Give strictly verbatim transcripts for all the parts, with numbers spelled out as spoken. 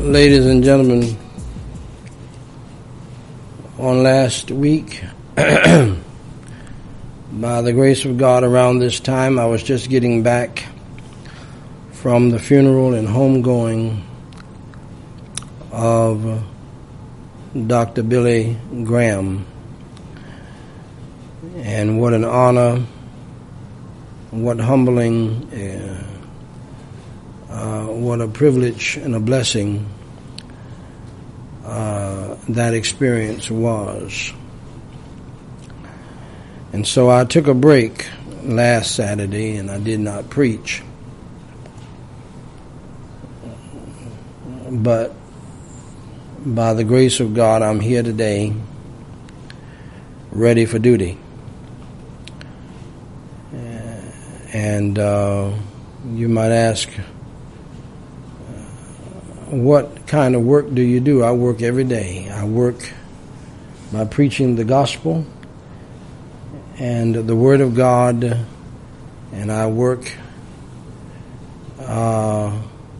Ladies and gentlemen, on last week, by the grace of God, around this time, I was just getting back from the funeral and homegoing of Doctor Billy Graham. And what an honor, what humbling, uh, uh, what a privilege and a blessing uh, that experience was. And so I took a break last Saturday and I did not preach. But by the grace of God, I'm here today, ready for duty. And uh, you might ask, what kind of work do you do? I work every day. I work by preaching the gospel and the word of God, and I work uh,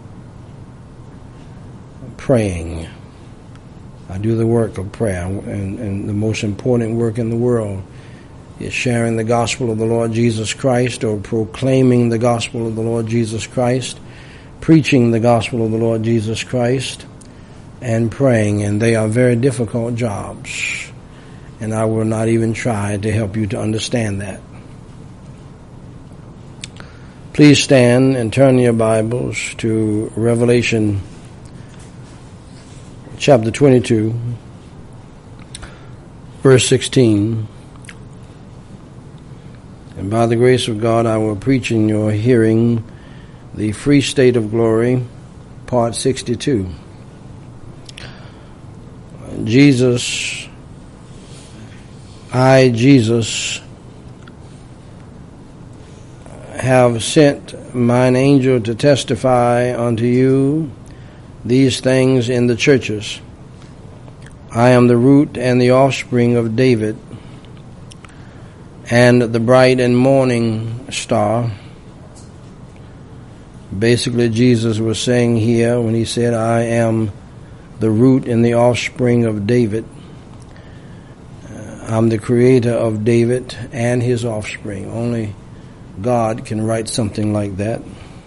praying. I do the work of prayer, and, and the most important work in the world is sharing the gospel of the Lord Jesus Christ, or proclaiming the gospel of the Lord Jesus Christ, preaching the gospel of the Lord Jesus Christ, and praying. And they are very difficult jobs, and I will not even try to help you to understand that. Please stand and turn your Bibles to Revelation chapter twenty-two, verse sixteen. And by the grace of God, I will preach in your hearing the Free State of Glory, part sixty-two. Jesus, I, Jesus, have sent mine angel to testify unto you these things in the churches. I am the root and the offspring of David, and the bright and morning star. Basically, Jesus was saying here when he said, I am the root and the offspring of David. I'm the creator of David and his offspring. Only God can write something like that.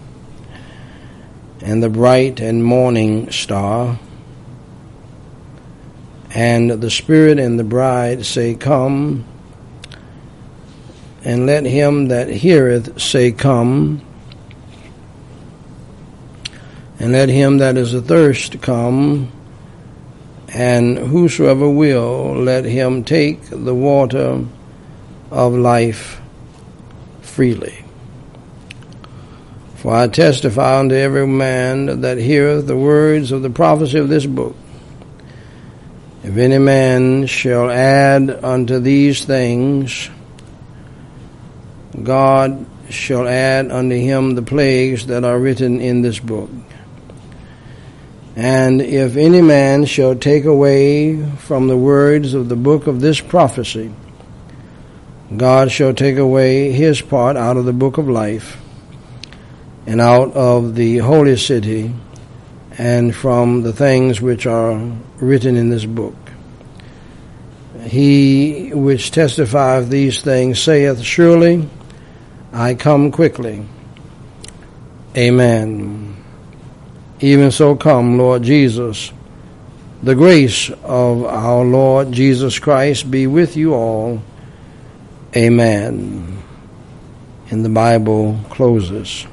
And the bright and morning star. And the Spirit and the bride say, Come. And let him that heareth say, Come. And let him that is athirst come. And whosoever will, let him take the water of life freely. For I testify unto every man that heareth the words of the prophecy of this book. If any man shall add unto these things, God shall add unto him the plagues that are written in this book. And if any man shall take away from the words of the book of this prophecy, God shall take away his part out of the book of life, and out of the holy city, and from the things which are written in this book. He which testifieth these things saith, Surely I come quickly. Amen. Even so come, Lord Jesus. The grace of our Lord Jesus Christ be with you all. Amen. And the Bible closes.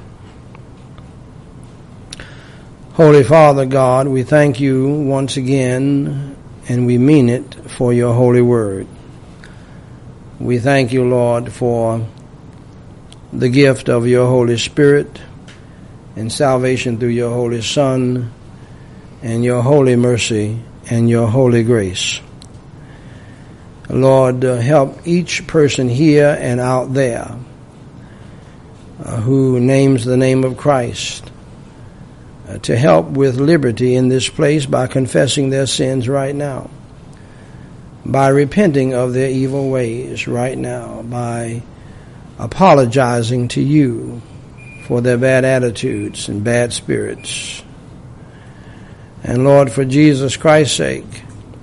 Holy Father God, we thank you once again, and we mean it, for your holy word. We thank you, Lord, for the gift of your Holy Spirit and salvation through your Holy Son and your holy mercy and your holy grace. Lord, uh, help each person here and out there uh, who names the name of Christ uh, to help with liberty in this place by confessing their sins right now, by repenting of their evil ways right now, by apologizing to you for their bad attitudes and bad spirits. And Lord, for Jesus Christ's sake,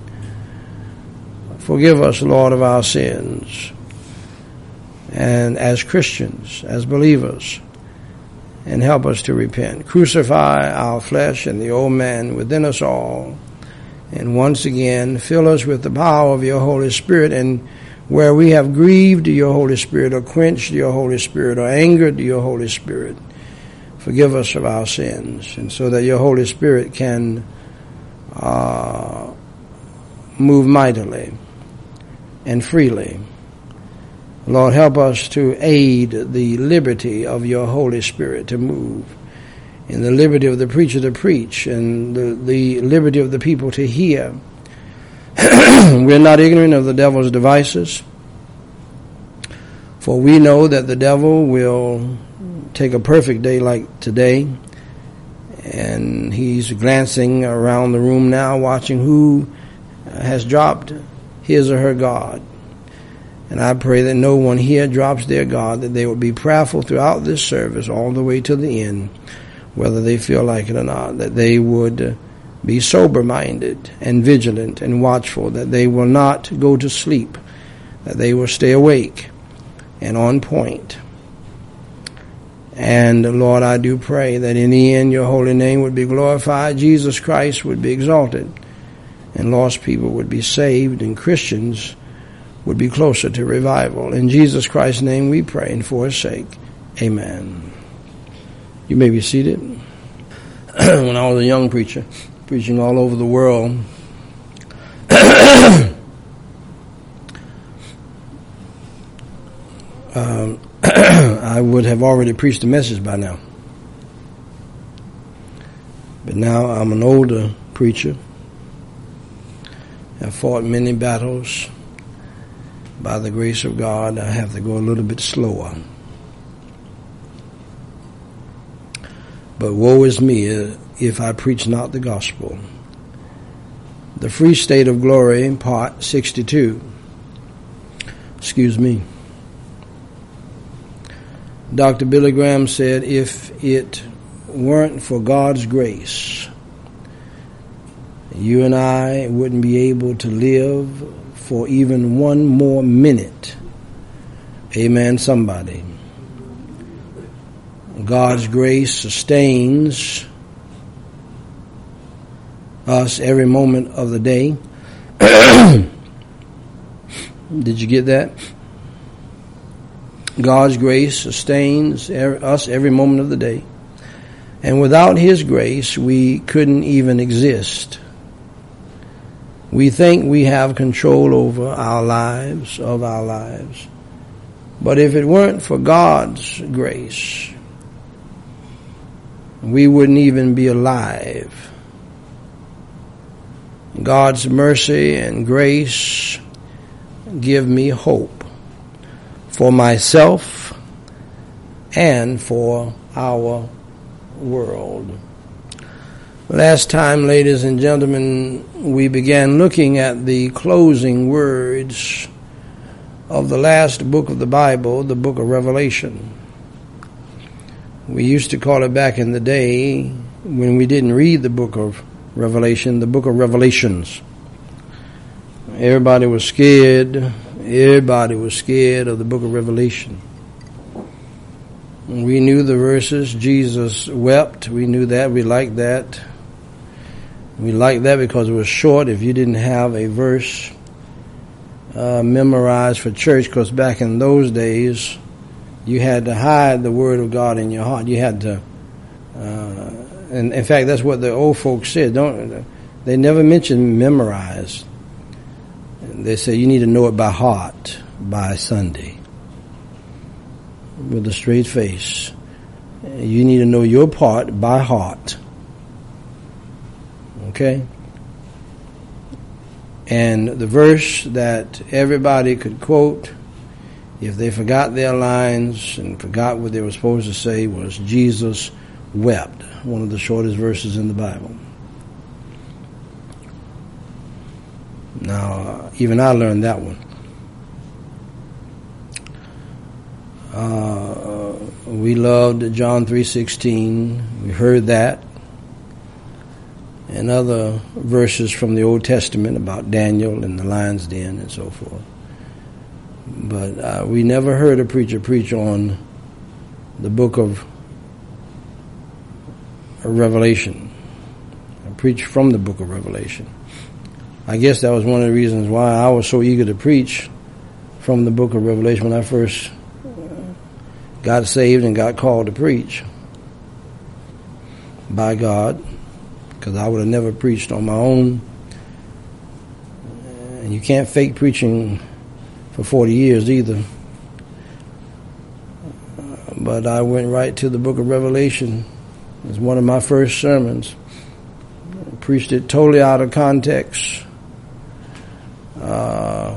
forgive us, Lord, of our sins. And as Christians, as believers, and help us to repent. Crucify our flesh and the old man within us all. And once again, fill us with the power of your Holy Spirit. And where we have grieved your Holy Spirit or quenched your Holy Spirit or angered your Holy Spirit, forgive us of our sins. And so that your Holy Spirit can uh, move mightily and freely. Lord, help us to aid the liberty of your Holy Spirit to move, in the liberty of the preacher to preach, and the, the liberty of the people to hear. We're not ignorant of the devil's devices, for we know that the devil will take a perfect day like today, and he's glancing around the room now, watching who has dropped his or her God. And I pray that no one here drops their God, that they will be prayerful throughout this service all the way to the end, whether they feel like it or not, that they would be sober-minded and vigilant and watchful, that they will not go to sleep, that they will stay awake and on point. And Lord, I do pray that in the end your holy name would be glorified, Jesus Christ would be exalted, and lost people would be saved, and Christians would be closer to revival. In Jesus Christ's name we pray, and for his sake, amen. You may be seated. When I was a young preacher, preaching all over the world, um, I would have already preached the message by now. But now I'm an older preacher. I've fought many battles. By the grace of God, I have to go a little bit slower. But woe is me if I preach not the gospel. The Free State of Glory, part sixty-two. Excuse me. Doctor Billy Graham said, if it weren't for God's grace, you and I wouldn't be able to live for even one more minute. Amen, somebody. God's grace sustains us every moment of the day. Did you get that? God's grace sustains us every moment of the day. And without his grace, we couldn't even exist. We think we have control over our lives, of our lives. But if it weren't for God's grace, we wouldn't even be alive. God's mercy and grace give me hope for myself and for our world. Last time, ladies and gentlemen, we began looking at the closing words of the last book of the Bible, the book of Revelation. We used to call it back in the day, when we didn't read the book of Revelation, the book of Revelations. Everybody was scared. Everybody was scared of the book of Revelation. We knew the verses. Jesus wept. We knew that. We liked that. We liked that because it was short. If you didn't have a verse uh, memorized for church, because back in those days, you had to hide the word of God in your heart. You had to, uh, and in fact, that's what the old folks said. Don't they never mentioned memorize? They say you need to know it by heart by Sunday, with a straight face. You need to know your part by heart. Okay? And the verse that everybody could quote, if they forgot their lines and forgot what they were supposed to say, was Jesus wept, one of the shortest verses in the Bible. Now, even I learned that one. Uh, we loved John three sixteen. We heard that. and other verses from the Old Testament about Daniel and the lion's den and so forth. But uh, we never heard a preacher preach on the book of Revelation. I preached from the book of Revelation. I guess that was one of the reasons why I was so eager to preach from the book of Revelation when I first got saved and got called to preach by God, because I would have never preached on my own. And you can't fake preaching for forty years either. But I went right to the book of Revelation. It was one of my first sermons. I preached it totally out of context. Uh,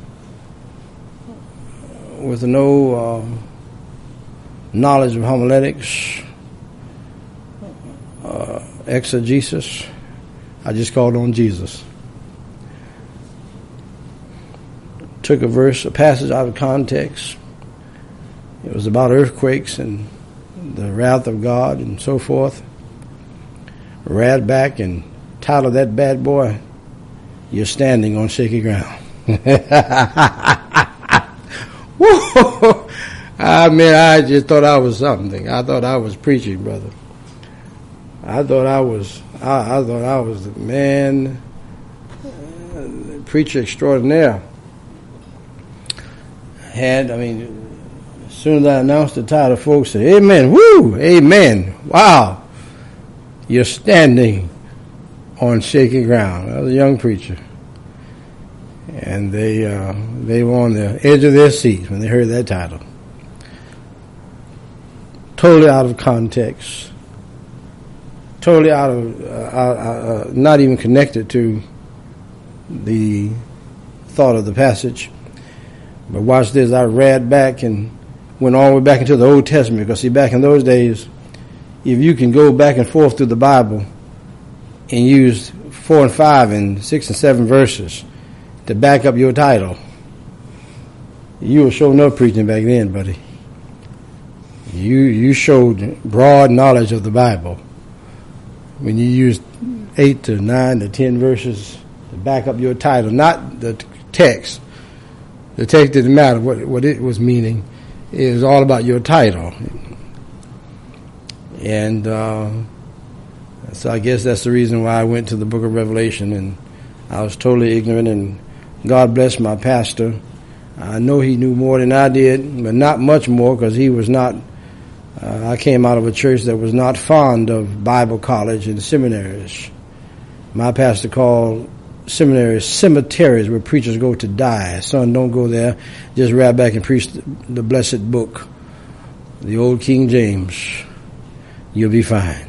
with no uh, knowledge of homiletics, uh, exegesis. I just called on Jesus. Took a verse, a passage out of context. It was about earthquakes and the wrath of God and so forth. Read back and titled that bad boy, "You're Standing on Shaky Ground." Whoa! I mean, I just thought I was something. I thought I was preaching, brother. I thought I was, I, I thought I was the man, uh, preacher extraordinaire. Had, I mean, as soon as I announced the title, folks said, "Amen, woo, amen, wow, you're standing on shaky ground." I was a young preacher. And they uh, they were on the edge of their seats when they heard that title. Totally out of context. Totally out of, uh, uh, uh, not even connected to the thought of the passage. But watch this, I read back and went all the way back into the Old Testament. Because see, back in those days, if you can go back and forth through the Bible and use four and five and six and seven verses to back up your title, you were showing up preaching back then, buddy. You you showed broad knowledge of the Bible when you used eight to nine to ten verses to back up your title, not the text. The text didn't matter what what it was meaning. It was all about your title. And uh, so I guess that's the reason why I went to the book of Revelation, and I was totally ignorant, and God bless my pastor. I know he knew more than I did, but not much more, because he was not, uh, I came out of a church that was not fond of Bible college and seminaries. My pastor called seminaries cemeteries where preachers go to die. Son, don't go there. Just ride back and preach the, the blessed book, the old King James. You'll be fine.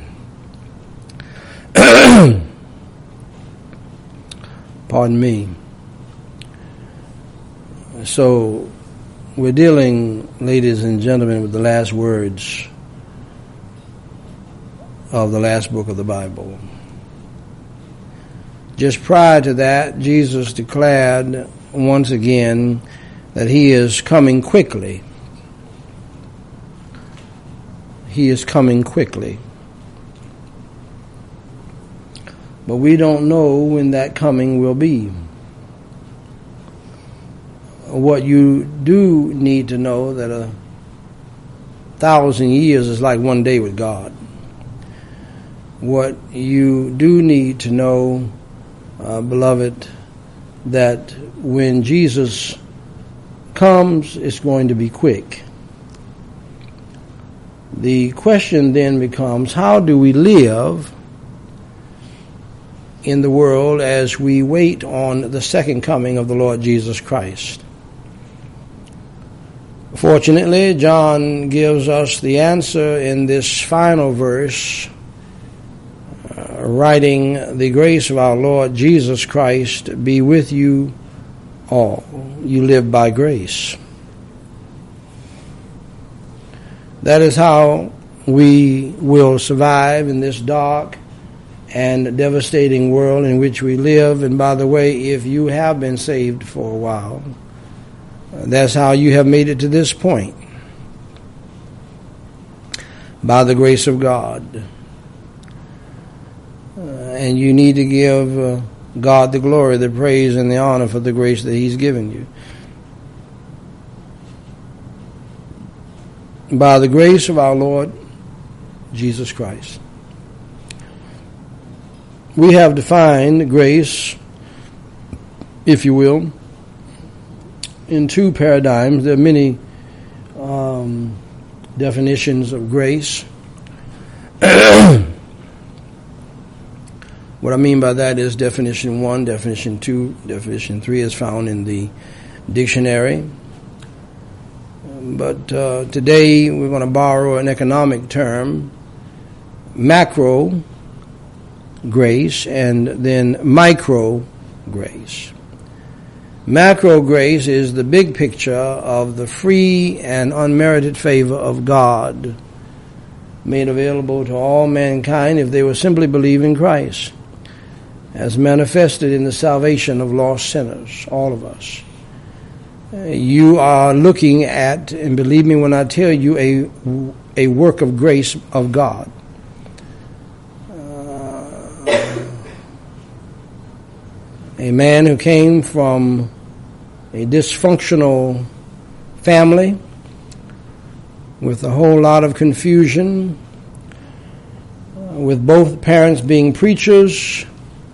Pardon me. So, we're dealing, ladies and gentlemen, with the last words of the last book of the Bible. Just prior to that, Jesus declared once again that he is coming quickly. He is coming quickly. But we don't know when that coming will be. What you do need to know, that a thousand years is like one day with God. What you do need to know, uh, beloved, that when Jesus comes, it's going to be quick. The question then becomes, how do we live in the world as we wait on the second coming of the Lord Jesus Christ? Fortunately, John gives us the answer in this final verse, uh, writing, "The grace of our Lord Jesus Christ be with you all." You live by grace. That is how we will survive in this dark and devastating world in which we live. And by the way, if you have been saved for a while, that's how you have made it to this point. By the grace of God. and you need to give uh, God the glory, the praise, and the honor for the grace that He's given you. By the grace of our Lord Jesus Christ. We have defined grace, if you will, in two paradigms. There are many um, definitions of grace. What I mean by that is definition one, definition two, definition three is found in the dictionary. But uh, today we're going to borrow an economic term, macro grace, and then micro grace. Macro grace is the big picture of the free and unmerited favor of God made available to all mankind if they will simply believe in Christ, as manifested in the salvation of lost sinners, all of us. You are looking at, and believe me when I tell you, a, a work of grace of God. Uh, a man who came from a dysfunctional family with a whole lot of confusion, uh, with both parents being preachers,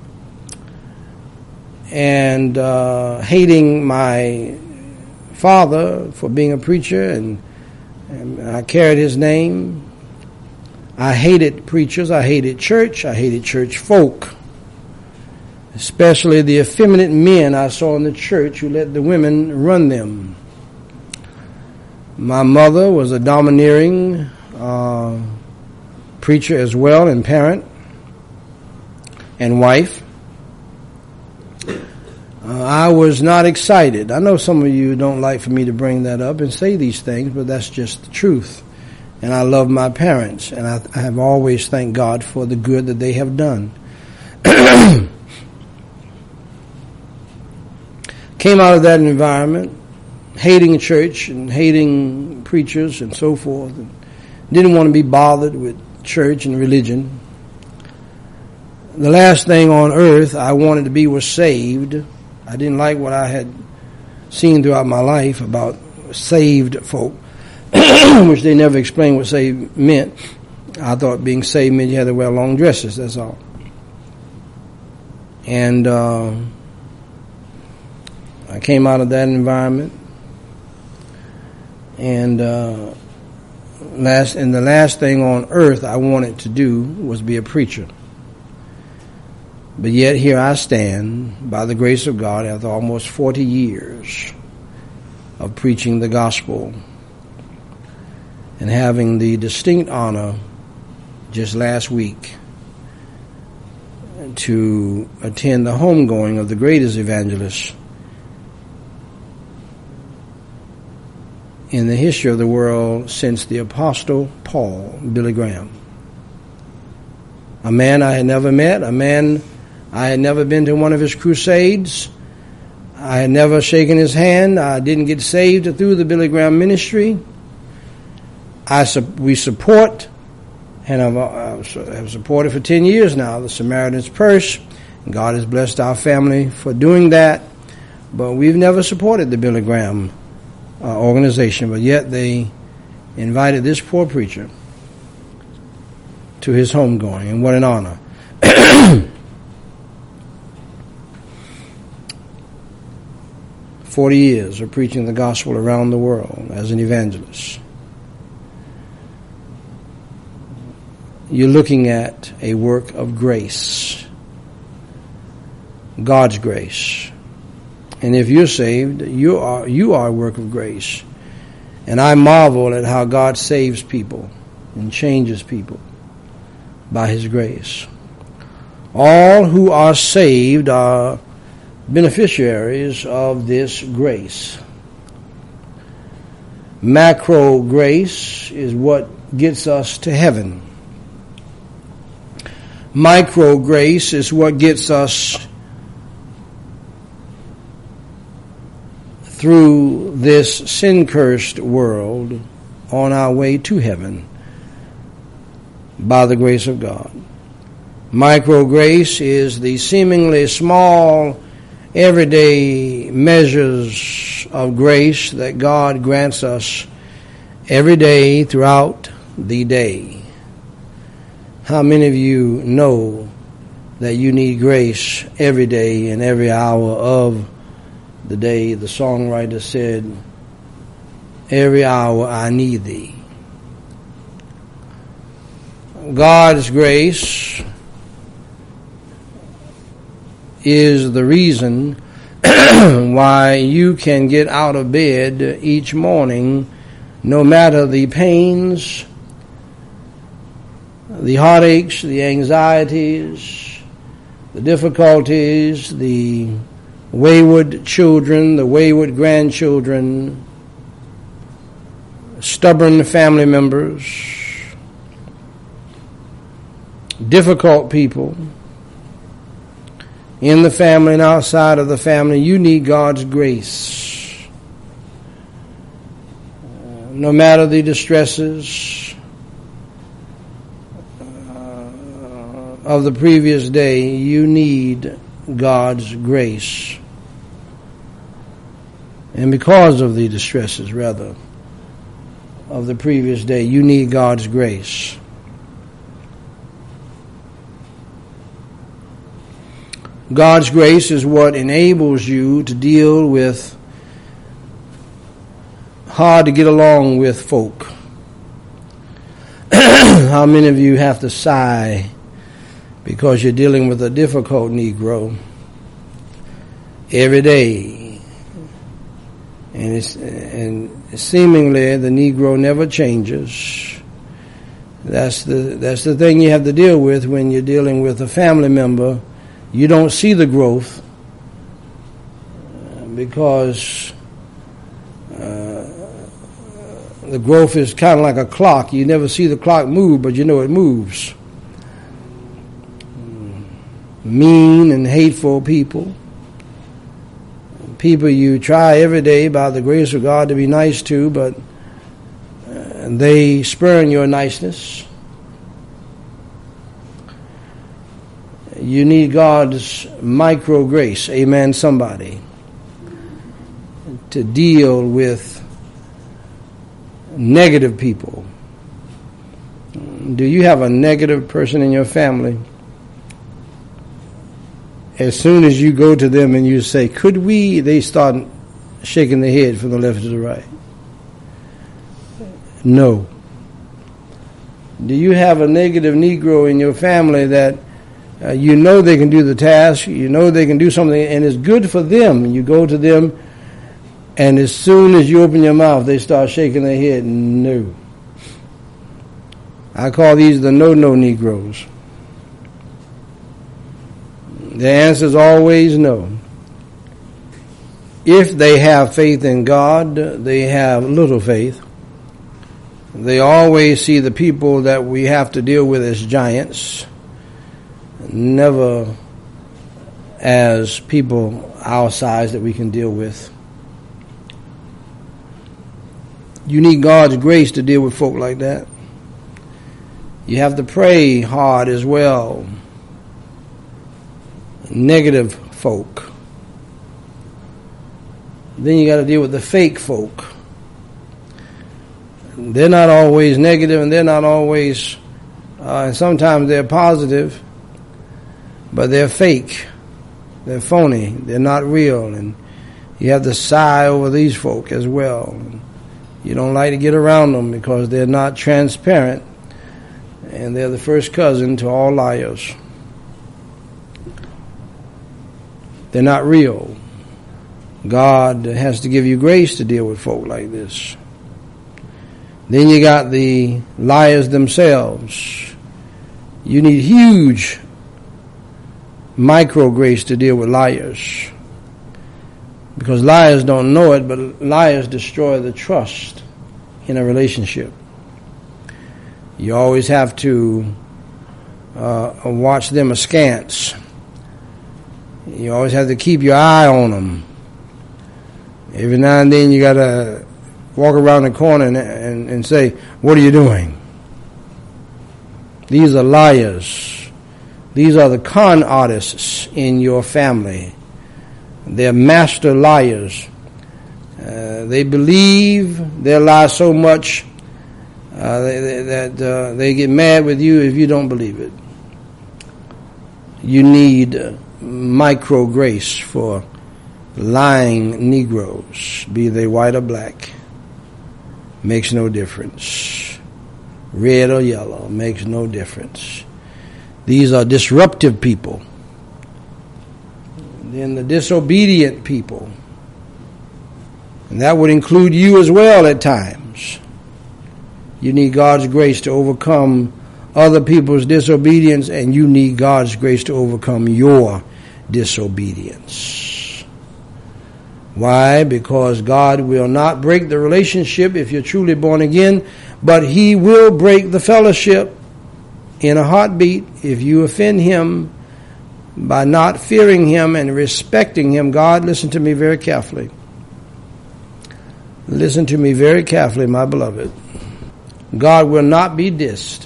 and uh, hating my father for being a preacher, and, and I carried his name. I hated preachers. I hated church. I hated church folk, especially the effeminate men I saw in the church who let the women run them. My mother was a domineering uh, preacher as well, and parent and wife. Uh, I was not excited. I know some of you don't like for me to bring that up and say these things, but that's just the truth. And I love my parents, and I, I have always thanked God for the good that they have done. Came out of that environment, hating church and hating preachers and so forth, and didn't want to be bothered with church and religion. The last thing on earth I wanted to be was saved. I didn't like what I had seen throughout my life about saved folk, which they never explained what saved meant. I thought being saved meant you had to wear long dresses, that's all. And uh, I came out of that environment, and uh, last and the last thing on earth I wanted to do was be a preacher. But yet here I stand, by the grace of God, after almost forty years of preaching the gospel and having the distinct honor just last week to attend the homegoing of the greatest evangelist in the history of the world since the Apostle Paul, Billy Graham. A man I had never met, a man I had never been to one of his crusades. I had never shaken his hand. I didn't get saved through the Billy Graham ministry. I we support, and I've, I've supported for ten years now, the Samaritan's Purse. God has blessed our family for doing that. But we've never supported the Billy Graham uh, organization. But yet they invited this poor preacher to his homegoing, and what an honor. Forty years of preaching the gospel around the world as an evangelist. You're looking at a work of grace. God's grace. And if you're saved, you are you are a work of grace. And I marvel at how God saves people and changes people by His grace. All who are saved are beneficiaries of this grace. Macro grace is what gets us to heaven. Micro grace is what gets us through this sin-cursed world on our way to heaven by the grace of God. Micro grace is the seemingly small, everyday measures of grace that God grants us every day throughout the day. How many of you know that you need grace every day and every hour of the day? The songwriter said, "Every hour I need thee." God's grace is the reason why you can get out of bed each morning, no matter the pains, the heartaches, the anxieties, the difficulties, the wayward children, the wayward grandchildren, stubborn family members, difficult people in the family and outside of the family. You need God's grace. No matter the distresses of the previous day, you need God's grace. And because of the distresses, rather, of the previous day, you need God's grace. God's grace is what enables you to deal with hard to get along with folk. How many of you have to sigh because you're dealing with a difficult Negro every day? And it's, and seemingly the Negro never changes. That's the that's the thing you have to deal with when you're dealing with a family member. You don't see the growth because uh, the growth is kind of like a clock. You never see the clock move, but you know it moves. Mean and hateful people. People you try every day by the grace of God to be nice to, but uh, they spurn your niceness. You need God's micro grace, amen, somebody, to deal with negative people. Do you have a negative person in your family? As soon as you go to them and you say, "Could we?" they start shaking their head from the left to the right. No. Do you have a negative Negro in your family that Uh, you know they can do the task, you know they can do something, and it's good for them? You go to them, and as soon as you open your mouth, they start shaking their head. No. I call these the no-no Negroes. The answer is always no. If they have faith in God, they have little faith. They always see the people that we have to deal with as giants, never as people our size that we can deal with. You need God's grace to deal with folk like that. You have to pray hard as well. Negative folk. Then you got to deal with the fake folk. They're not always negative, and they're not always, uh, and sometimes they're positive, but they're fake. They're phony. They're not real. And you have to sigh over these folk as well. You don't like to get around them because they're not transparent, and they're the first cousin to all liars. They're not real. God has to give you grace to deal with folk like this. Then you got the liars themselves. You need huge micro grace to deal with liars, because liars don't know it, but liars destroy the trust in a relationship. You always have to uh, watch them askance. You always have to keep your eye on them. Every now and then you got to walk around the corner and, and, and say, "What are you doing?" These are liars. These are the con artists in your family. They're master liars. Uh, they believe their lie so much uh, they, they, that uh, they get mad with you if you don't believe it. You need uh, micro grace for lying Negroes, be they white or black. Makes no difference. Red or yellow, makes no difference. These are disruptive people. Then the disobedient people. And that would include you as well at times. You need God's grace to overcome other people's disobedience, and you need God's grace to overcome your disobedience. Why? Because God will not break the relationship if you're truly born again, but He will break the fellowship in a heartbeat if you offend Him by not fearing Him and respecting Him. God, listen to me very carefully. Listen to me very carefully, my beloved. God will not be dissed.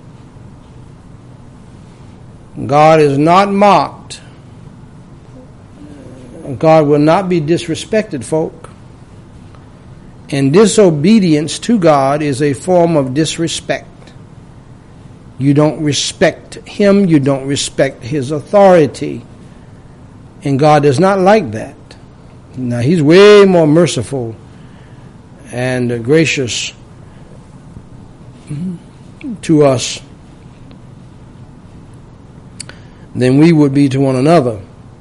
God is not mocked. God will not be disrespected, folk. And disobedience to God is a form of disrespect. You don't respect Him, you don't respect His authority. And God does not like that. Now, He's way more merciful and gracious to us than we would be to one another.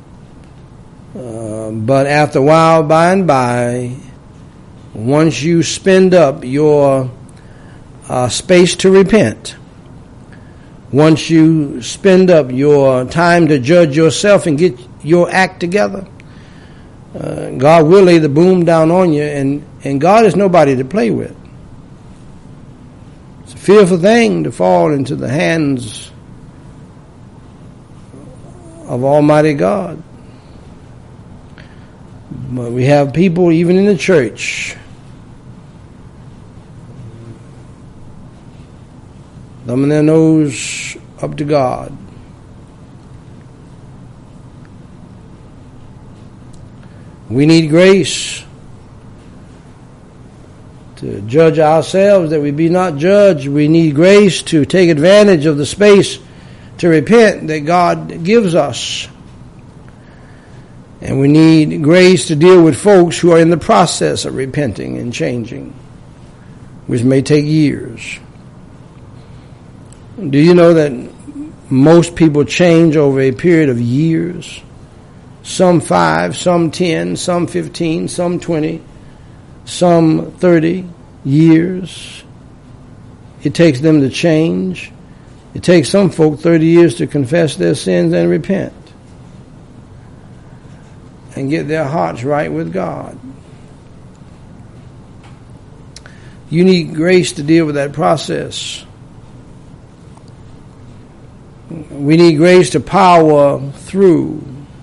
Uh, but after a while, by and by, once you spend up your uh, space to repent, once you spend up your time to judge yourself and get your act together, uh, God will lay the boom down on you, and, and God is nobody to play with. It's a fearful thing to fall into the hands of Almighty God. But we have people, even in the church, thumbing their nose up to God. We need grace to judge ourselves that we be not judged. We need grace to take advantage of the space to repent that God gives us. And we need grace to deal with folks who are in the process of repenting and changing, which may take years. Do you know that most people change over a period of years? Some five, some ten, some fifteen, some twenty, some thirty years. It takes them to change. It takes some folk thirty years to confess their sins and repent and get their hearts right with God. You need grace to deal with that process. We need grace to power through.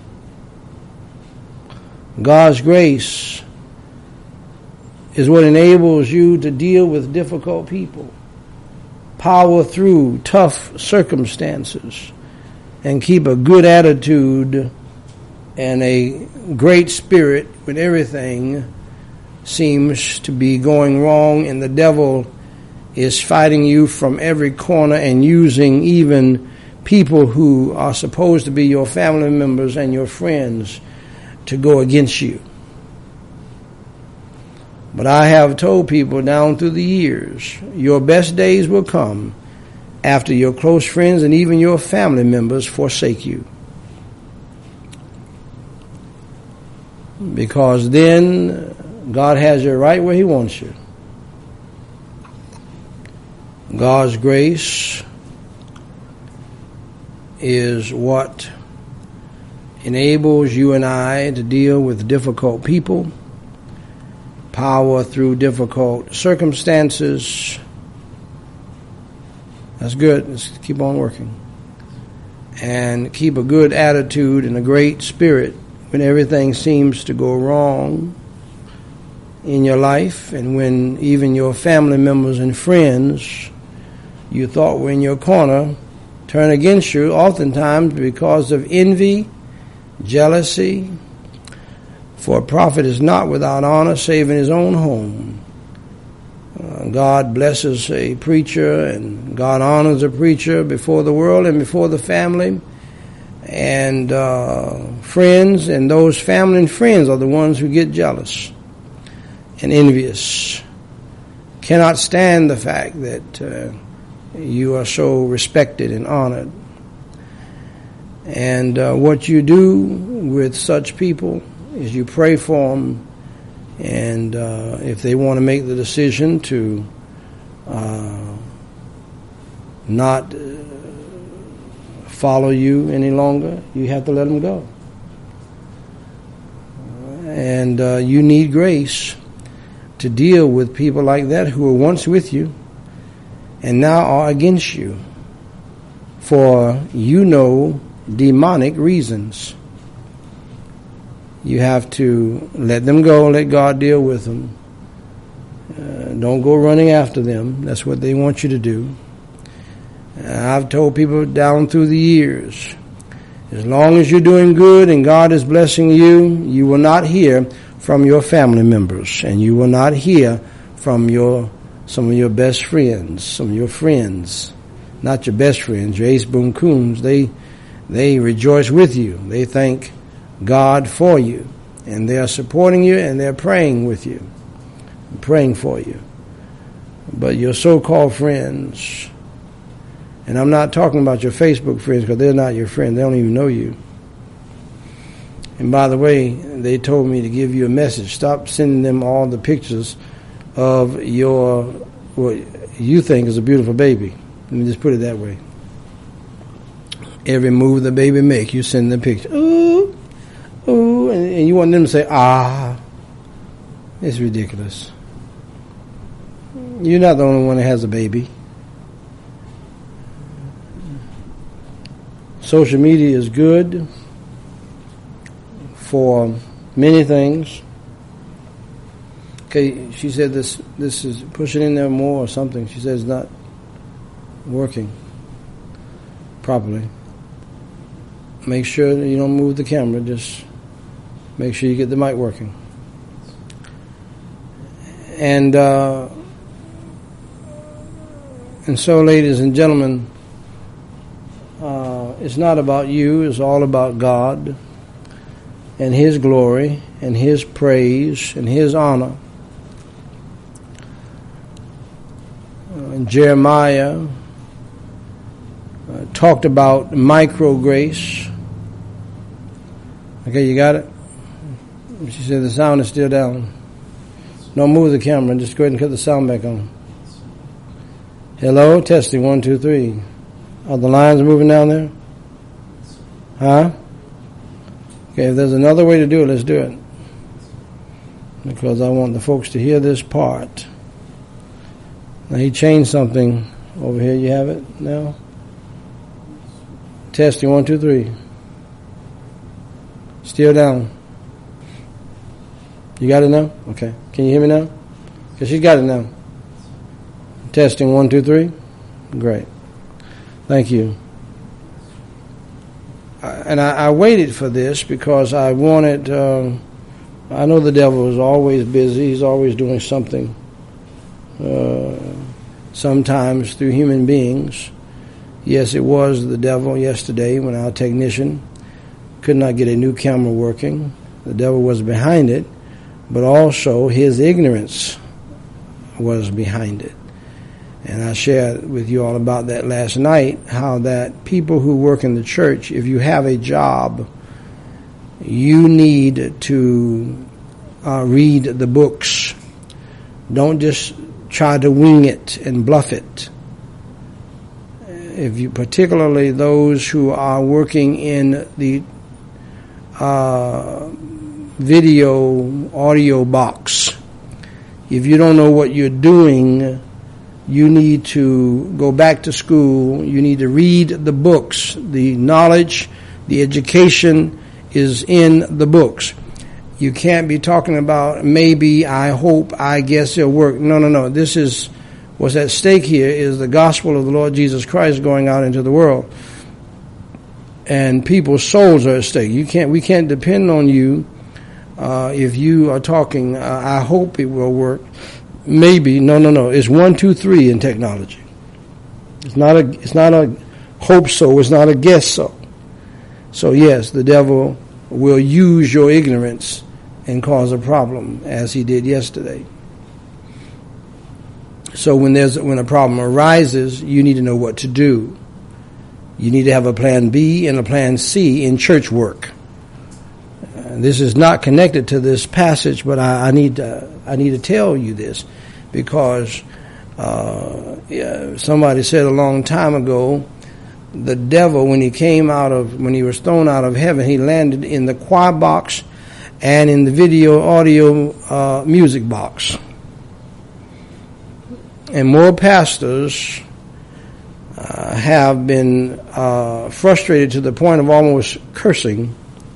God's grace is what enables you to deal with difficult people, power through tough circumstances, and keep a good attitude and a great spirit when everything seems to be going wrong and the devil is fighting you from every corner and using even people who are supposed to be your family members and your friends to go against you. But I have told people down through the years, your best days will come after your close friends and even your family members forsake you. Because then God has you right where He wants you. God's grace is what enables you and I to deal with difficult people, power through difficult circumstances. That's good. Let's keep on working. And keep a good attitude and a great spirit when everything seems to go wrong in your life, and when even your family members and friends you thought were in your corner turn against you, oftentimes because of envy, jealousy. For a prophet is not without honor, save in his own home. Uh, God blesses a preacher, and God honors a preacher before the world and before the family and uh, friends, and those family and friends are the ones who get jealous and envious. Cannot stand the fact that uh, you are so respected and honored. And uh, what you do with such people is you pray for them, and uh, if they want to make the decision to uh, not follow you any longer, you have to let them go. And uh, you need grace to deal with people like that who were once with you and now are against you for, you know, demonic reasons. You have to let them go, let God deal with them. Uh, don't go running after them. That's what they want you to do. I've told people down through the years, as long as you're doing good and God is blessing you, you will not hear from your family members, and you will not hear from your some of your best friends, some of your friends, not your best friends, your ace boom coons. They they rejoice with you. They thank God for you, and they are supporting you, and they're praying with you, praying for you. But your so-called friends, and I'm not talking about your Facebook friends because they're not your friends. They don't even know you. And by the way, they told me to give you a message. Stop sending them all the pictures of your, what you think is a beautiful baby. Let me just put it that way. Every move the baby makes, you send them pictures. Ooh, ooh, and, and you want them to say, ah. It's ridiculous. You're not the only one that has a baby. Social media is good for many things. Okay, she said this this is pushing in there more or something. She said it's not working properly. Make sure that you don't move the camera. Just make sure you get the mic working. And uh, and so, ladies and gentlemen, uh, it's not about you. It's all about God and His glory and His praise and His honor. Uh, and Jeremiah uh, talked about micro grace. Okay, you got it? She said the sound is still down. Don't move the camera. Just go ahead and cut the sound back on. Hello? Testing. One, two, three. Are the lines moving down there? Huh? Okay, if there's another way to do it, let's do it. Because I want the folks to hear this part. Now, he changed something over here. You have it now? Testing. One, two, three. Still down. You got it now? Okay. Can you hear me now? Because she's got it now. Testing. One, two, three. Great. Thank you. And I, I waited for this because I wanted, uh, I know the devil is always busy. He's always doing something, uh, sometimes through human beings. Yes, it was the devil yesterday when our technician could not get a new camera working. The devil was behind it, but also his ignorance was behind it. And I shared with you all about that last night, how that people who work in the church, if you have a job, you need to uh, read the books. Don't just try to wing it and bluff it. If you, particularly those who are working in the uh, video audio box, if you don't know what you're doing, you need to go back to school. You need to read the books. The knowledge, the education is in the books. You can't be talking about maybe, I hope, I guess it'll work. No, no, no. This is What's at stake here is the gospel of the Lord Jesus Christ going out into the world. And people's souls are at stake. You can't, we can't depend on you uh, if you are talking, uh, I hope it will work. Maybe, no, no, no. It's one, two, three in technology. It's not a, it's not a hope so. It's not a guess so. So yes, the devil will use your ignorance and cause a problem, as he did yesterday. So when there's when a problem arises, you need to know what to do. You need to have a plan B and a plan C in church work. Uh, this is not connected to this passage, but I, I need to, I need to tell you this because uh, yeah, somebody said a long time ago, the devil, when he came out of, when he was thrown out of heaven, he landed in the choir box and in the video, audio, uh, music box. And more pastors uh, have been uh, frustrated to the point of almost cursing.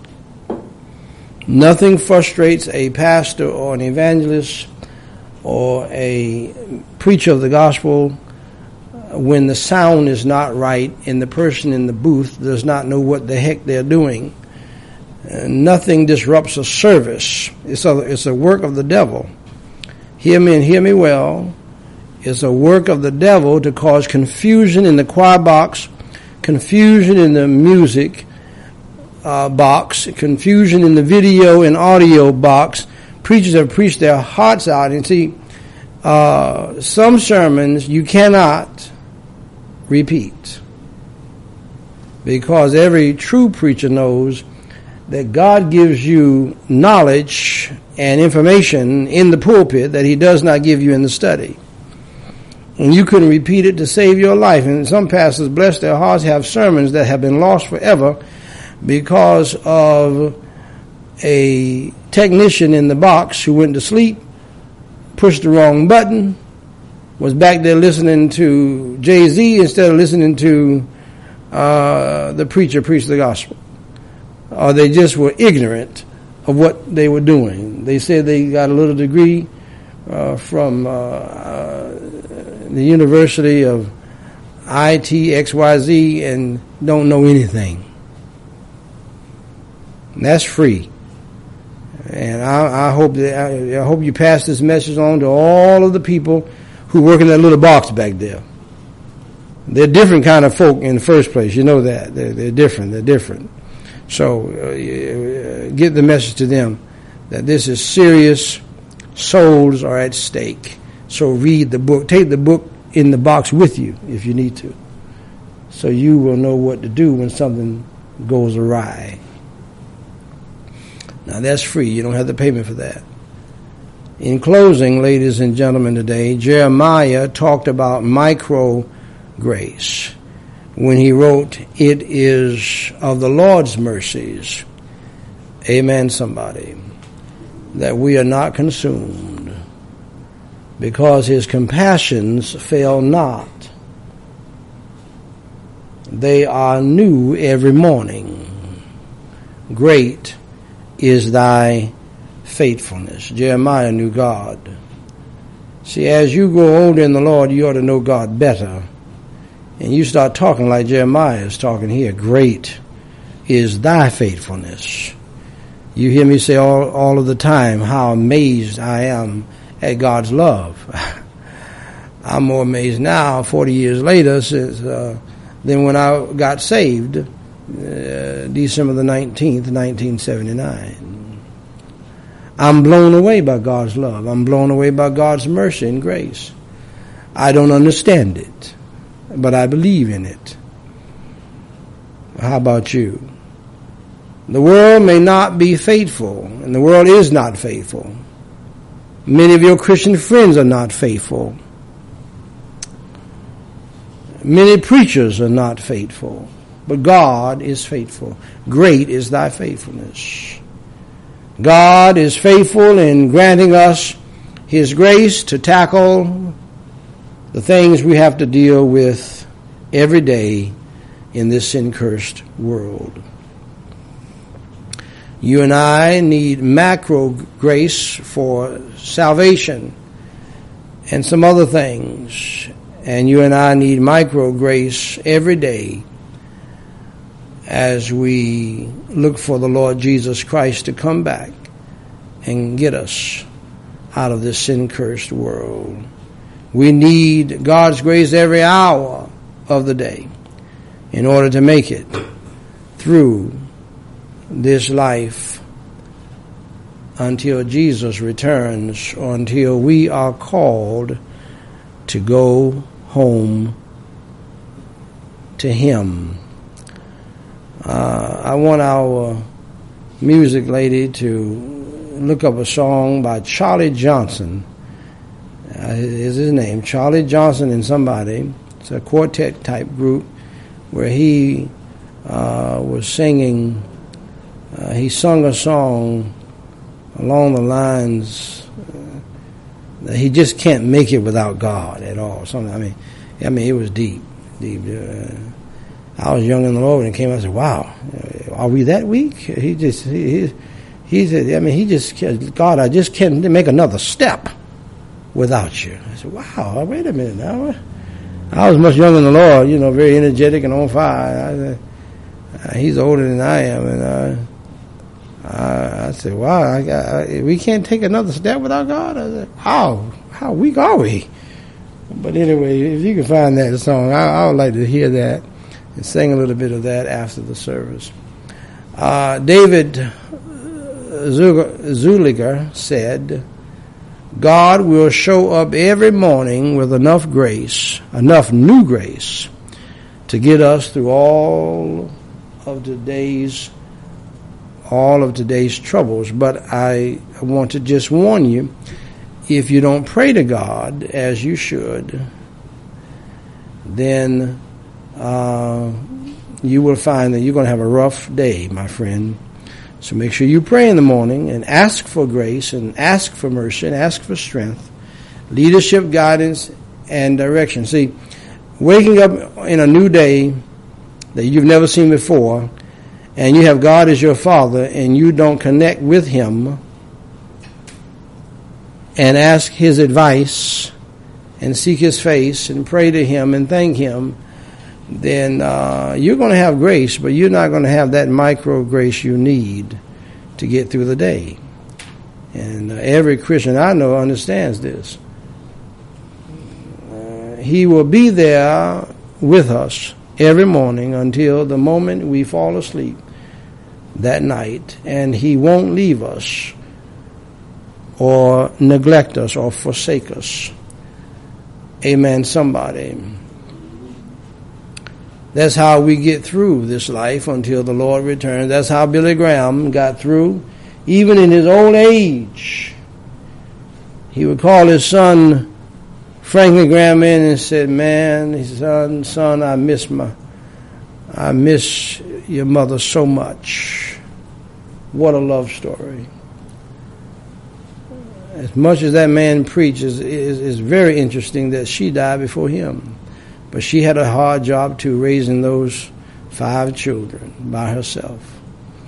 Nothing frustrates a pastor or an evangelist or a preacher of the gospel when the sound is not right and the person in the booth does not know what the heck they're doing. Uh, nothing disrupts a service. It's a, it's a work of the devil. Hear me and hear me well. It's a work of the devil to cause confusion in the choir box, confusion in the music uh, box, confusion in the video and audio box. Preachers have preached their hearts out. And see, uh, some sermons you cannot repeat because every true preacher knows that God gives you knowledge and information in the pulpit that he does not give you in the study. And you couldn't repeat it to save your life. And some pastors, bless their hearts, have sermons that have been lost forever because of a technician in the box who went to sleep, pushed the wrong button, was back there listening to Jay-Z instead of listening to uh, the preacher preach the gospel. Or they just were ignorant of what they were doing. They said they got a little degree uh, from uh, uh, the University of I T X Y Z and don't know anything. And that's free. And I, I hope that I, I hope you pass this message on to all of the people who work in that little box back there. They're different kind of folk in the first place. You know that. They're, they're different. They're different. So uh, get the message to them that this is serious. Souls are at stake. So read the book. Take the book in the box with you if you need to. So you will know what to do when something goes awry. Now that's free. You don't have the payment for that. In closing, ladies and gentlemen, today, Jeremiah talked about micro grace when he wrote, "It is of the Lord's mercies," amen, somebody, "that we are not consumed, because his compassions fail not. They are new every morning. Great is thy faithfulness." Jeremiah knew God. See, as you grow older in the Lord, you ought to know God better. And you start talking like Jeremiah is talking here. Great is thy faithfulness. You hear me say all, all of the time how amazed I am at God's love. I'm more amazed now, forty years later, since uh, than when I got saved, uh, December the nineteenth, nineteen seventy-nine. I'm blown away by God's love. I'm blown away by God's mercy and grace. I don't understand it, but I believe in it. How about you? The world may not be faithful, and the world is not faithful. Many of your Christian friends are not faithful. Many preachers are not faithful, but God is faithful. Great is thy faithfulness. God is faithful in granting us his grace to tackle the things we have to deal with every day in this sin-cursed world. You and I need macro grace for salvation. and some other things. And you and I need micro grace every day as we look for the Lord Jesus Christ to come back and get us out of this sin-cursed world. We need God's grace every hour of the day in order to make it through this life until Jesus returns, or until we are called to go home to Him. Uh, I want our music lady to look up a song by Charlie Johnson. Uh, is his name, Charlie Johnson and somebody. It's a quartet type group where he uh, was singing, uh, he sung a song along the lines uh, that he just can't make it without God at all. Something, I mean, I mean, it was deep, deep. Uh, I was young in the Lord and came out and said, wow, are we that weak? He just, he, he, he said, I mean, he just, God, I just can't make another step without you. I said, wow, wait a minute now. I was much younger in the Lord, you know, very energetic and on fire. I, uh, he's older than I am, and uh, I, I said, wow, I, I, we can't take another step without God? I said, how, how weak are we? But anyway, if you can find that song, I, I would like to hear that and sing a little bit of that after the service. Uh, David Zuliger said, God will show up every morning with enough grace, enough new grace, to get us through all of today's all of today's troubles. But I want to just warn you, if you don't pray to God as you should, then uh, you will find that you're going to have a rough day, my friend. So make sure you pray in the morning and ask for grace and ask for mercy and ask for strength, leadership, guidance, and direction. See, waking up in a new day that you've never seen before, and you have God as your Father, and you don't connect with Him and ask His advice and seek His face and pray to Him and thank Him, then uh, you're going to have grace, but you're not going to have that micro grace you need to get through the day. And uh, every Christian I know understands this. Uh, he will be there with us every morning until the moment we fall asleep that night, and He won't leave us or neglect us or forsake us. Amen, somebody. That's how we get through this life until the Lord returns. That's how Billy Graham got through. Even in his old age, he would call his son Franklin Graham in and said, man, his son, son, I miss my, I miss your mother so much. What a love story. As much as that man preaches, is is very interesting that she died before him. But she had a hard job too, raising those five children by herself.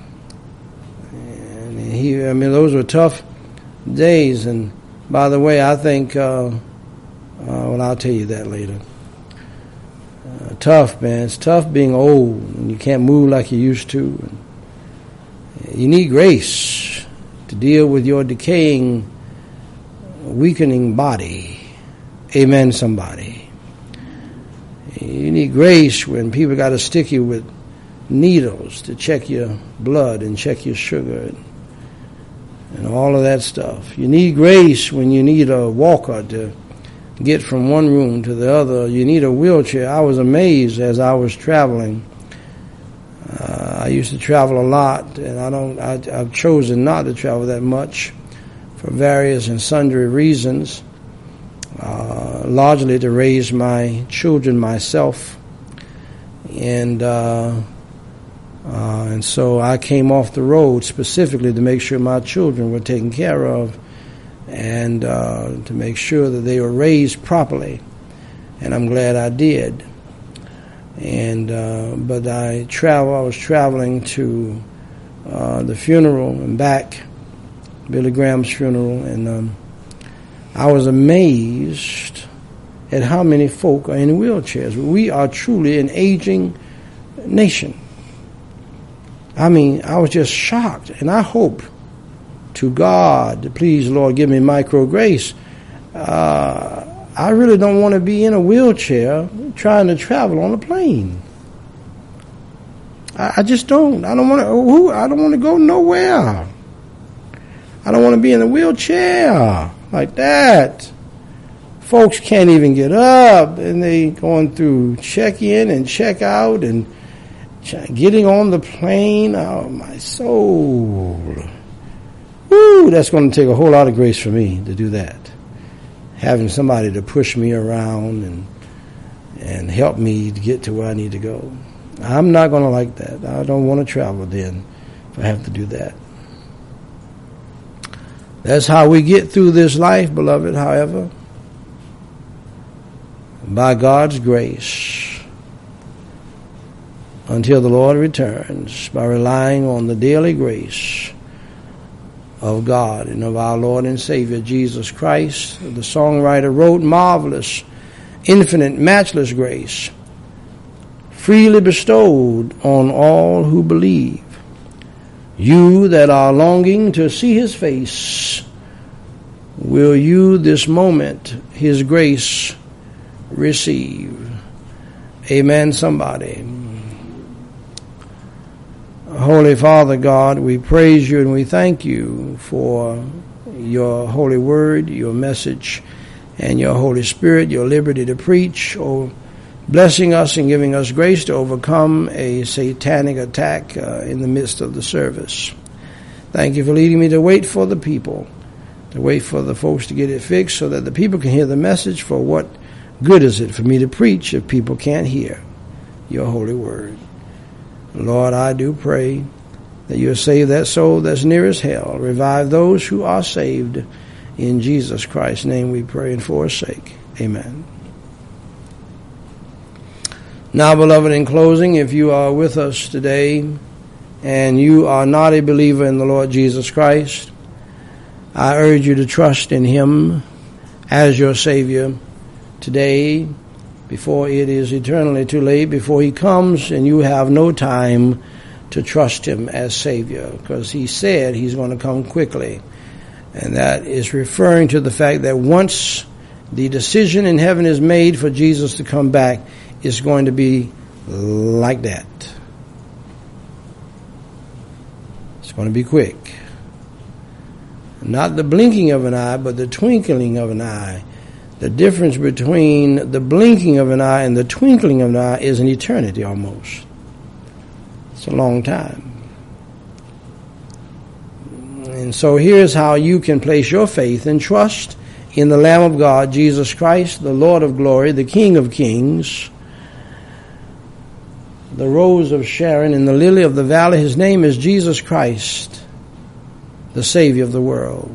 And he, I mean, those were tough days. And by the way, I think, uh, uh, well, I'll tell you that later. Uh, tough, man. It's tough being old and you can't move like you used to. And you need grace to deal with your decaying, weakening body. Amen, somebody. You need grace when people got to stick you with needles to check your blood and check your sugar and, and all of that stuff. You need grace when you need a walker to get from one room to the other. You need a wheelchair. I was amazed as I was traveling. Uh, I used to travel a lot, and I don't. I, I've chosen not to travel that much for various and sundry reasons. Uh, largely to raise my children myself, and uh, uh, and so I came off the road specifically to make sure my children were taken care of, and uh, to make sure that they were raised properly, and I'm glad I did. And uh, but I travel. I was traveling to uh, the funeral and back, Billy Graham's funeral, and. Um, I was amazed at how many folk are in wheelchairs. We are truly an aging nation. I mean, I was just shocked, and I hope to God, please, Lord, give me micro grace. Uh, I really don't want to be in a wheelchair trying to travel on a plane. I, I just don't. I don't want to. I don't want to go nowhere. I don't want to be in a wheelchair like that. Folks can't even get up, and they going through check in and check out and getting on the plane. Oh, my soul. Woo, that's going to take a whole lot of grace for me to do that. Having somebody to push me around and and help me to get to where I need to go. I'm not going to like that. I don't want to travel then if I have to do that. That's how we get through this life, beloved, however. By God's grace. Until the Lord returns. By relying on the daily grace of God and of our Lord and Savior Jesus Christ. The songwriter wrote, marvelous, infinite, matchless grace, freely bestowed on all who believe. You that are longing to see his face, will you this moment his grace receive? Amen, somebody. Holy Father God, we praise you and we thank you for your holy word, your message, and your Holy Spirit, your liberty to preach, oh, blessing us and giving us grace to overcome a satanic attack uh, in the midst of the service. Thank you for leading me to wait for the people, to wait for the folks to get it fixed so that the people can hear the message. For what good is it for me to preach if people can't hear your holy word? Lord, I do pray that you'll save that soul that's nearest hell. Revive those who are saved. In Jesus Christ's name we pray and for his sake. Amen. Now, beloved, in closing, if you are with us today and you are not a believer in the Lord Jesus Christ, I urge you to trust in him as your Savior today, before it is eternally too late, before he comes and you have no time to trust him as Savior, because he said he's going to come quickly. And that is referring to the fact that once the decision in heaven is made for Jesus to come back, it's going to be like that. It's going to be quick. Not the blinking of an eye, but the twinkling of an eye. The difference between the blinking of an eye and the twinkling of an eye is an eternity almost. It's a long time. And so here's how you can place your faith and trust in the Lamb of God, Jesus Christ, the Lord of glory, the King of kings, the Rose of Sharon and the Lily of the Valley. His name is Jesus Christ, the Savior of the world.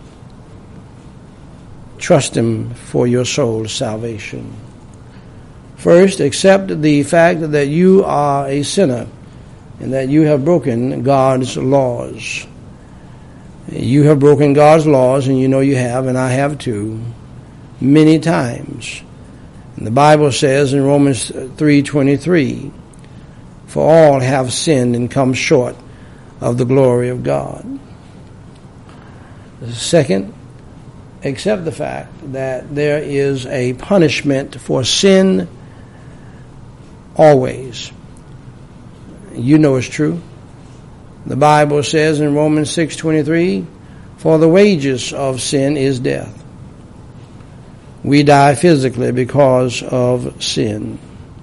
Trust him for your soul's salvation. First, accept the fact that you are a sinner and that you have broken God's laws. You have broken God's laws, and you know you have, and I have too, many times. And the Bible says in Romans three twenty-three, for all have sinned and come short of the glory of God. Second, accept the fact that there is a punishment for sin always. You know it's true. The Bible says in Romans six twenty-three, for the wages of sin is death. We die physically because of sin.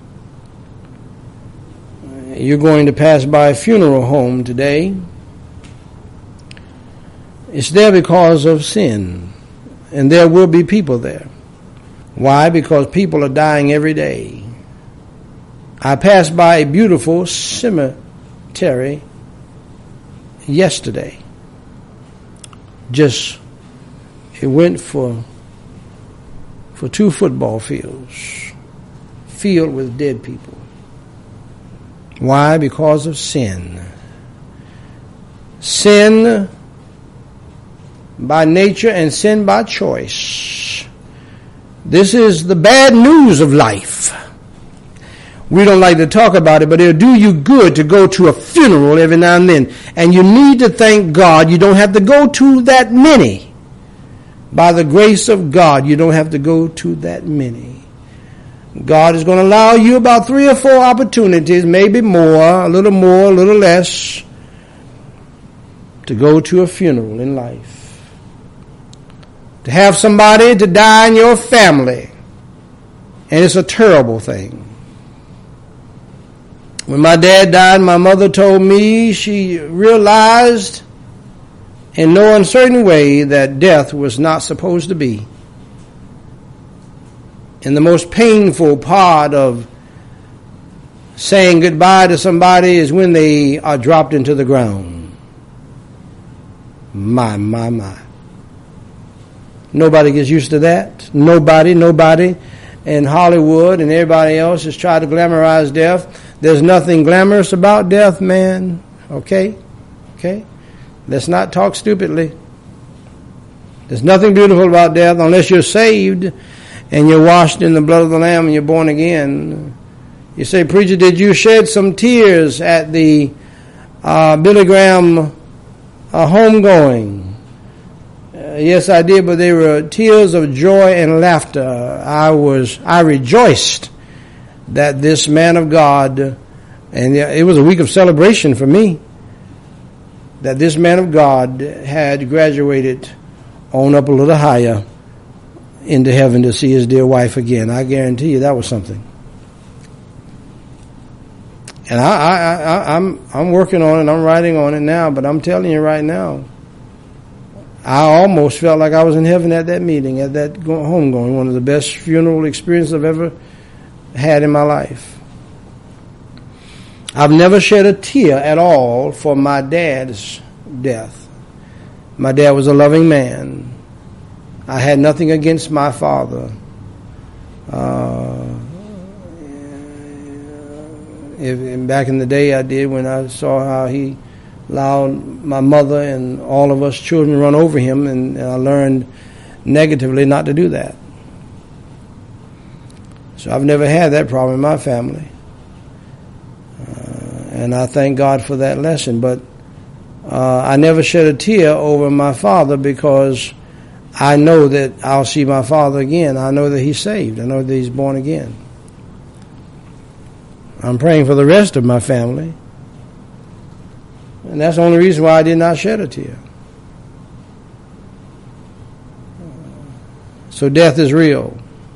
You're going to pass by a funeral home today. It's there because of sin. And there will be people there. Why? Because people are dying every day. I passed by a beautiful cemetery yesterday. Just, it went for, for two football fields, filled with dead people. Why? Because of sin. Sin by nature and sin by choice. This is the bad news of life. We don't like to talk about it, but it'll do you good to go to a funeral every now and then. And you need to thank God you don't have to go to that many. By the grace of God, you don't have to go to that many. God is going to allow you about three or four opportunities, maybe more, a little more, a little less, to go to a funeral in life. To have somebody to die in your family. And it's a terrible thing. When my dad died, my mother told me she realized in no uncertain way that death was not supposed to be. And the most painful part of saying goodbye to somebody is when they are dropped into the ground. My, my, my. Nobody gets used to that. Nobody, nobody. And Hollywood and everybody else has tried to glamorize death. There's nothing glamorous about death, man. Okay? Okay? Let's not talk stupidly. There's nothing beautiful about death unless you're saved and you're washed in the blood of the Lamb and you're born again. You say, preacher, did you shed some tears at the uh, Billy Graham uh, homegoing? Uh, yes, I did, but they were tears of joy and laughter. I was, I rejoiced that this man of God, and it was a week of celebration for me, that this man of God had graduated on up a little higher into heaven to see his dear wife again. I guarantee you that was something. And I, I, I, I'm, I'm working on it. I'm writing on it now. But I'm telling you right now, I almost felt like I was in heaven at that meeting, at that homegoing. One of the best funeral experiences I've ever had in my life. I've never shed a tear at all for my dad's death. My dad was a loving man. I had nothing against my father. Uh, if, back in the day I did, when I saw how he allowed my mother and all of us children run over him, and, and I learned negatively not to do that. So I've never had that problem in my family. Uh, and I thank God for that lesson. But uh, I never shed a tear over my father because I know that I'll see my father again. I know that he's saved. I know that he's born again. I'm praying for the rest of my family. And that's the only reason why I did not shed a tear. So death is real.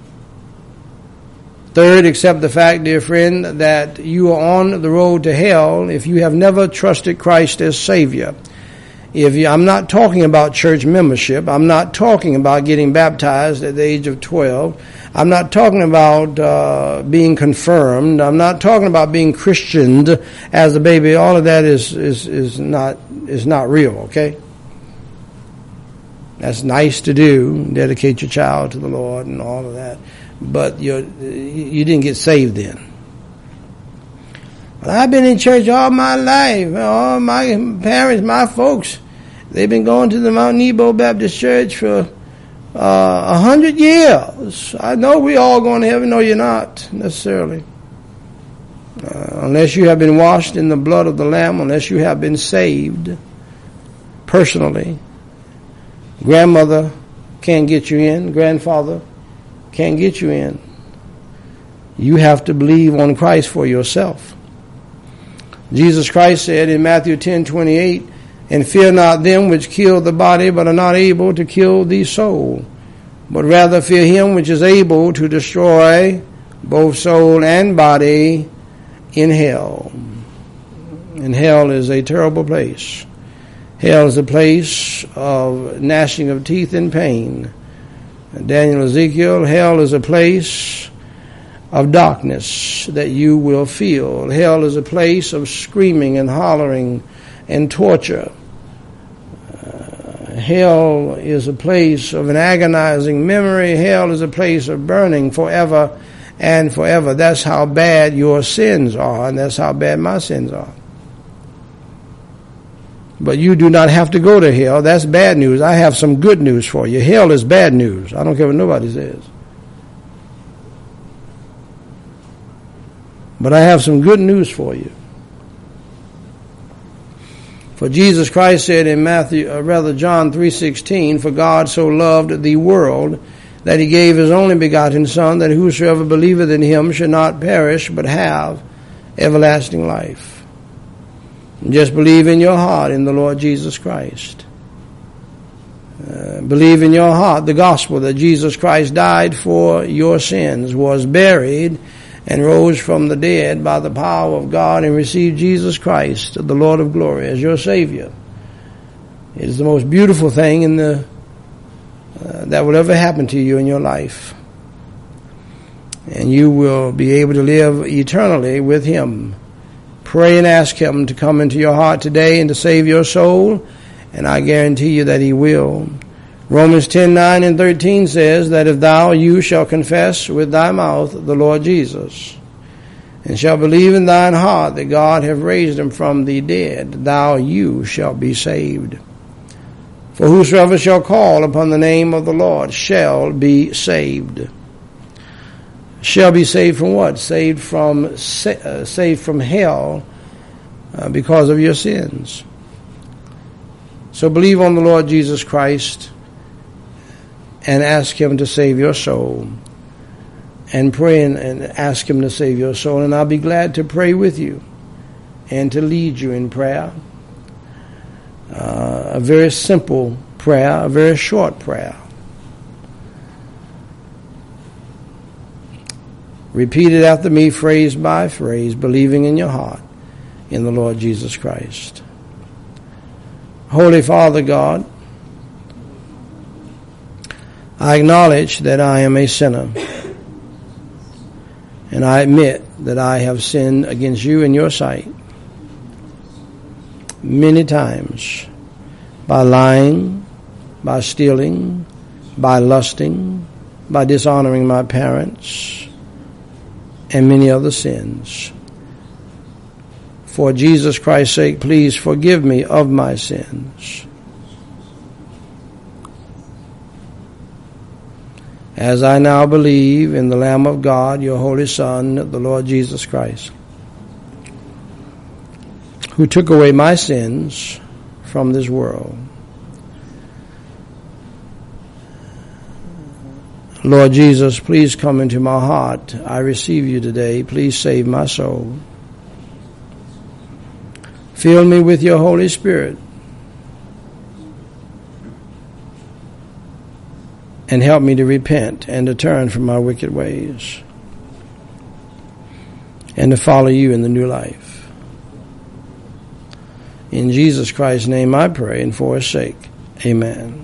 Third, accept the fact, dear friend, that you are on the road to hell if you have never trusted Christ as Savior. If you, I'm not talking about church membership. I'm not talking about getting baptized at the age of twelve. I'm not talking about uh, being confirmed. I'm not talking about being Christianed as a baby. All of that is is is not is not real. Okay, that's nice to do. Dedicate your child to the Lord and all of that. But you you didn't get saved then. Well, I've been in church all my life. All my parents, my folks, they've been going to the Mount Nebo Baptist Church for uh, a hundred years. I know we all going to heaven. No, you're not necessarily. Uh, unless you have been washed in the blood of the Lamb, unless you have been saved personally. Grandmother can't get you in. Grandfather can't get you in. You have to believe on Christ for yourself. Jesus Christ said in Matthew ten twenty-eight, and fear not them which kill the body, but are not able to kill the soul, but rather fear him which is able to destroy both soul and body in hell. And hell is a terrible place. Hell is a place of gnashing of teeth and pain. Daniel, Ezekiel, hell is a place of darkness that you will feel. Hell is a place of screaming and hollering and torture. Uh, hell is a place of an agonizing memory. Hell is a place of burning forever and forever. That's how bad your sins are, and that's how bad my sins are. But you do not have to go to hell. That's bad news. I have some good news for you. Hell is bad news. I don't care what nobody says. But I have some good news for you. For Jesus Christ said in Matthew, or rather John three sixteen, for God so loved the world that he gave his only begotten Son, that whosoever believeth in him should not perish, but have everlasting life. Just believe in your heart in the Lord Jesus Christ. Uh, believe in your heart the gospel that Jesus Christ died for your sins, was buried, and rose from the dead by the power of God, and received Jesus Christ, the Lord of glory, as your Savior. It is the most beautiful thing in the uh, that will ever happen to you in your life. And you will be able to live eternally with him. Pray and ask him to come into your heart today and to save your soul, and I guarantee you that he will. Romans ten, nine and thirteen says that if thou, you shall confess with thy mouth the Lord Jesus, and shall believe in thine heart that God hath raised him from the dead, thou, you shall be saved. For whosoever shall call upon the name of the Lord shall be saved. Shall be saved from what? Saved from uh, saved from hell uh, because of your sins. So believe on the Lord Jesus Christ and ask him to save your soul. And pray and, and ask him to save your soul. And I'll be glad to pray with you and to lead you in prayer. Uh, a very simple prayer, a very short prayer. Repeat it after me, phrase by phrase, believing in your heart in the Lord Jesus Christ. Holy Father God, I acknowledge that I am a sinner, and I admit that I have sinned against you in your sight many times, by lying, by stealing, by lusting, by dishonoring my parents, and many other sins. For Jesus Christ's sake, please forgive me of my sins. As I now believe in the Lamb of God, your Holy Son, the Lord Jesus Christ, who took away my sins from this world. Lord Jesus, please come into my heart. I receive you today. Please save my soul. Fill me with your Holy Spirit. And help me to repent and to turn from my wicked ways. And to follow you in the new life. In Jesus Christ's name I pray, and for his sake. Amen.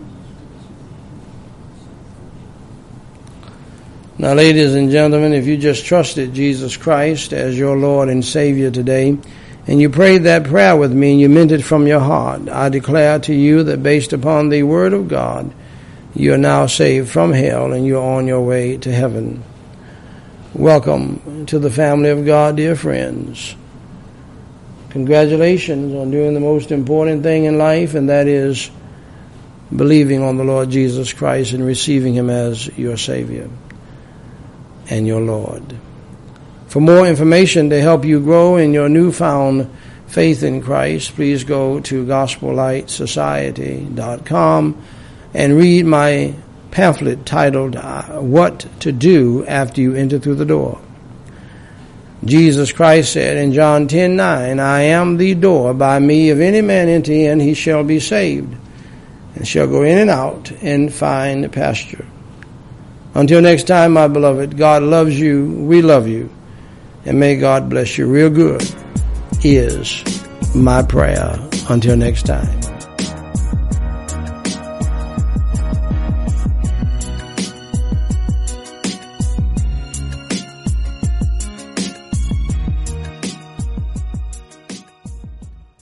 Now, ladies and gentlemen, if you just trusted Jesus Christ as your Lord and Savior today, and you prayed that prayer with me and you meant it from your heart, I declare to you that based upon the Word of God, you are now saved from hell and you are on your way to heaven. Welcome to the family of God, dear friends. Congratulations on doing the most important thing in life, and that is believing on the Lord Jesus Christ and receiving him as your Savior and your Lord. For more information to help you grow in your newfound faith in Christ, please go to gospel light society dot com and read my pamphlet titled, What to Do After You Enter Through the Door. Jesus Christ said in John ten nine, I am the door. By me, if any man enter in, he shall be saved, and shall go in and out and find pasture. Until next time, my beloved, God loves you, we love you, and may God bless you real good is my prayer. Until next time.